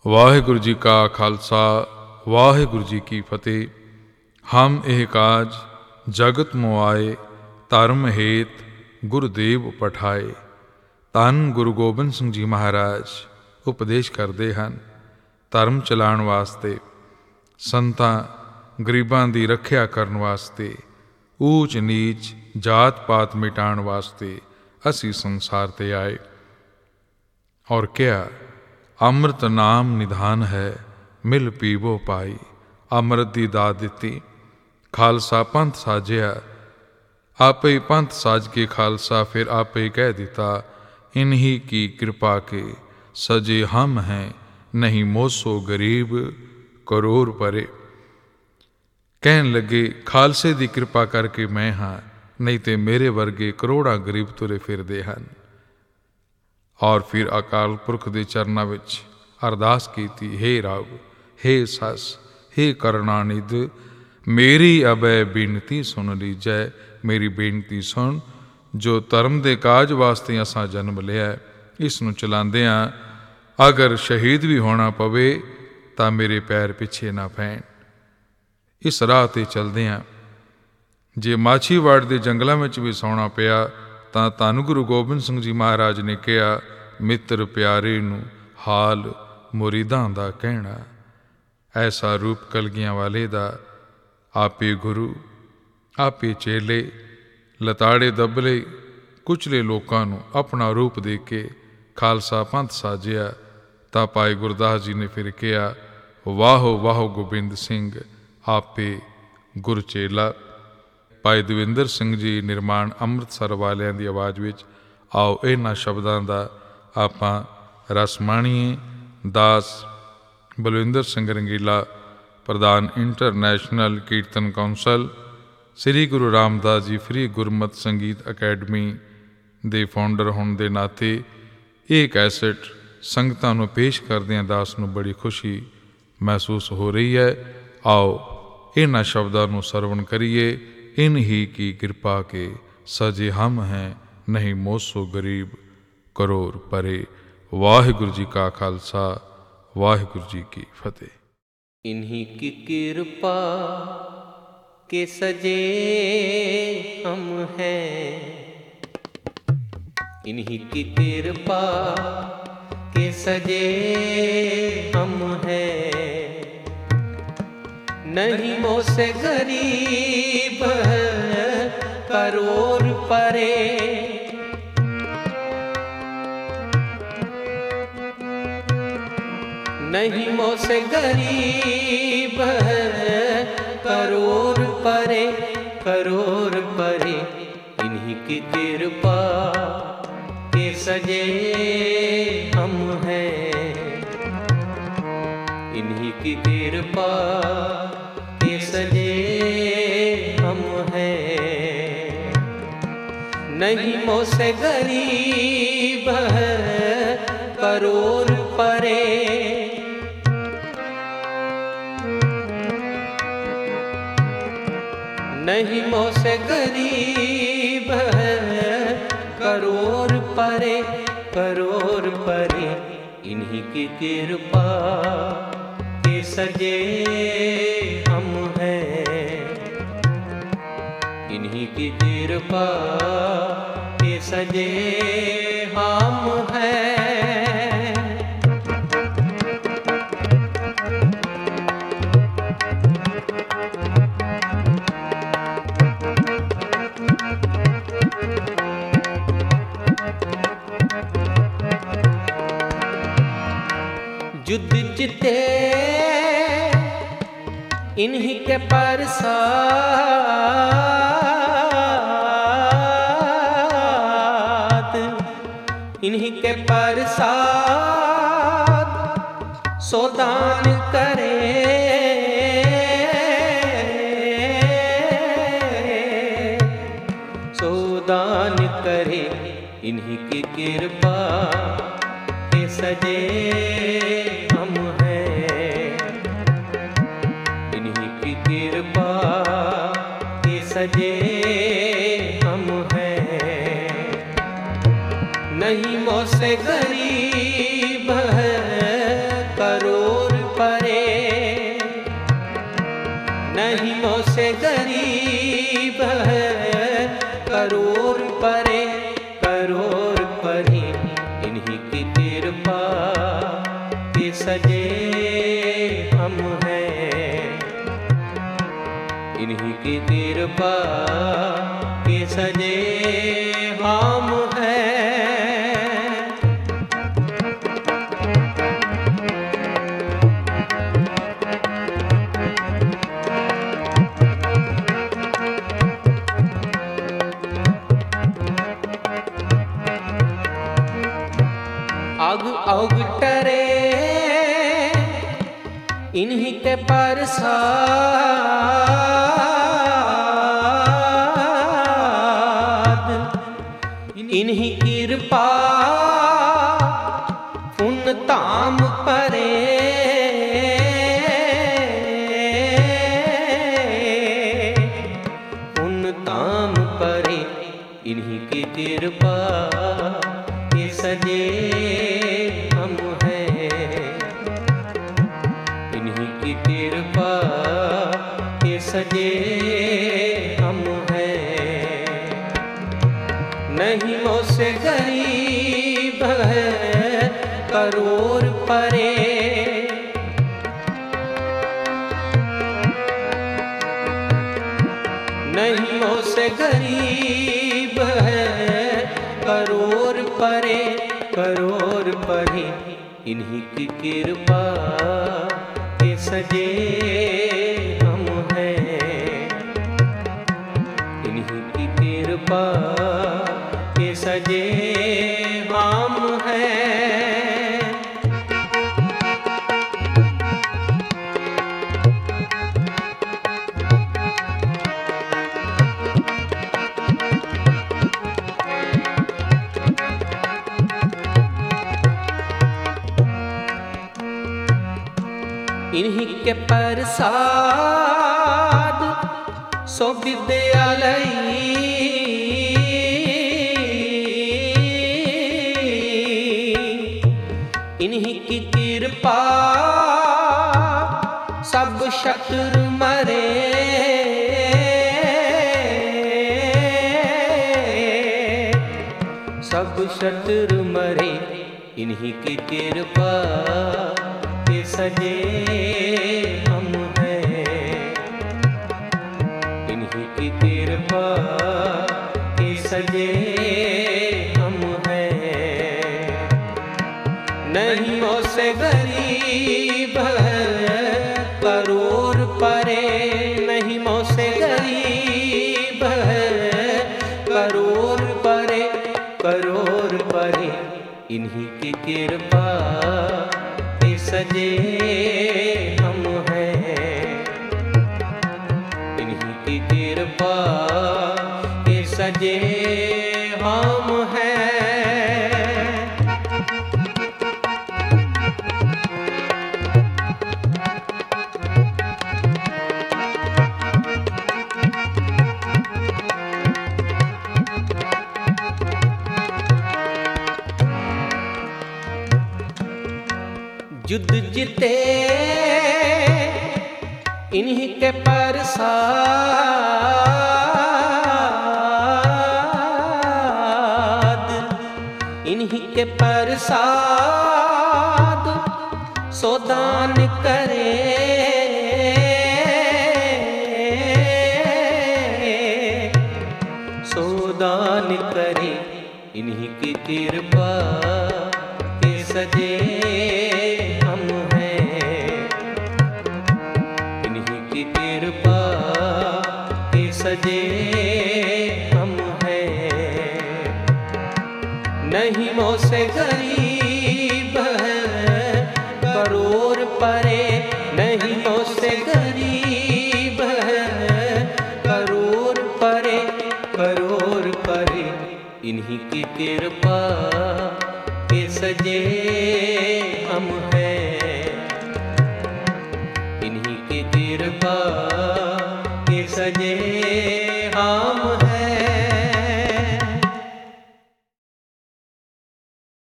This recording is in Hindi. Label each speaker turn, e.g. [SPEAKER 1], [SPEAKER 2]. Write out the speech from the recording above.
[SPEAKER 1] वाहिगुरु जी का खालसा वाहिगुरु जी की फतेह। हम एह काज जगत मोआए धर्म हेत गुरुदेव पठाए। धन गुरु गोबिंद सिंह जी महाराज उपदेश करते हैं धर्म चलाउण वास्ते, संतां गरीबां दी रखिया करन वास्ते, ऊच नीच जात पात मिटाण वास्ते असी संसार ते आए। और क्या अमृत नाम निधान है मिल पीवो पाई। अमृत दी दात दिती, खालसा पंथ साजिया। आपे ही पंथ साज के खालसा फिर आपे ही कह दिता, इन्हीं की कृपा के सजे हम हैं, नहीं मोसो गरीब करोड़ परे। कहन लगे खालसे दी कृपा करके मैं हाँ, नहीं ते मेरे वर्गे करोड़ा गरीब तुरे फिरदे हन। और फिर अकाल पुरख दे चरनां विच अरदास कीती, हे रब, हे सस, हे करणानिध, मेरी अबै बेनती सुन लीजै। मेरी बेनती सुन, जो धर्म दे काज वास्ते असां जन्म लिया, इस नूं चलांदियां अगर शहीद भी होना पवे तां मेरे पैर पिछे ना पैण। इस राह ते चलदियां जे माछीवाड़ दे जंगलां विच भी सौना पिया तां धन गुरु गोबिंद सिंह जी महाराज ने कहा, मित्र प्यारे नूं हाल मुरीदां दा कहना। ऐसा रूप कलगियां वाले दा, आपे गुरु आपे चेले, लताड़े दबले कुचले लोकां नूं अपना रूप दे के खालसा पंथ साजिया। तां भाई गुरदास जी ने फिर कहा, वाहो वाहो गोबिंद सिंह आपे गुर चेला। भाई दविंदर सिंह जी निर्माण अमृतसर वालियां दी आवाज़ विच आओ इन्हां शब्दां दा आपां रस माणीए। दास बलविंदर सिंह रंगीला, प्रधान इंटरनेशनल कीर्तन कौंसल, श्री गुरु रामदास जी फ्री गुरमत संगीत अकैडमी दे फाउंडर होने के नाते ये कैसेट संगतां नूं पेश करदिआं दास नूं बड़ी खुशी महसूस हो रही है। आओ इन्हां शब्दां नूं सरवण करिए। इन्हीं की कृपा के सजे हम हैं, नहीं मोसो गरीब करोड़ परे। वाहिगुरु जी का खालसा वाहिगुरु जी की फतेह।
[SPEAKER 2] इन्हीं की कृपा के सजे हम हैं, इन्हीं की कृपा के सजे हम हैं, नहीं मोसे गरीब करोड़ परे। नहीं मोसे गरीब करोड़ परे, करोड़ परे। इन्हीं की कृपा के सजे हम हैं, इन्हीं की कृपा के सजे हम हैं, नहीं मोसे गरीब करोड़ परे। नहीं मोसे गरीब करोड़ परे, करोड़ परे। इन्हीं की कृपा के सजे हम हैं, इन्हीं की कृपा के सजे हम हैं। युद्ध जीते इन्हीं के प्रसाद, इन्हीं के प्रसाद सोदान करे। सोदान करे इन्हीं की कृपा के सजे हम हैं, इन्हीं की कृपा के सजे हम हैं, नहीं मोसे गरीब करो कृपा के सजे हम हैं। अग अग टरे इन्हीं के प्रसाद, इन्हीं कृपा पुण्य ताम परे। पुण्य ताम परे इन्हीं की कृपा के सजे हम हैं। इन्हीं की कृपा के सजे हम हैं। नहीं मोसे गरीब है करोड़ परे। नहीं मोसे गरीब है करोड़ परे, करोड़ परे इन्हीं की कृपा के सजे हम हैं। इन्हीं की कृपा के सजे हम हैं। इन्हीं के प्रसाद सो विद्यालय, इन्हीं की कृपा सब शत्रु मरे। सब शत्रु मरे इन्हीं की कृपा के सजे हम हैं। इन्हीं की कृपा के सजे हम हैं। नहीं मोसे गरीब है करोड़ परे। नहीं मोसे गरीब है करोड़ परे, करोड़ परे इन्हीं की कृपा के सजे हम हैं। इन्हीं की कृपा के सजे हम हैं। युद्ध जीते इन्हीं के प्रसाद, इन्हीं के प्रसाद सोदान करे। सोदान करे इन्हीं की कृपा के सजे हम हैं। इन्हीं की कृपा के सजे हम हैं। नहीं मोसे गरीब है करोड़ परे। नहीं मोसे गरीब है करोड़ परे, करोड़ परे इन्हीं की कृपा के सजे हम हैं। इन्हीं की कृपा के सजे